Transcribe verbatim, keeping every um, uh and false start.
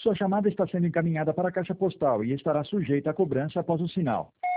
Sua chamada está sendo encaminhada para a caixa postal e estará sujeita a cobrança após o sinal.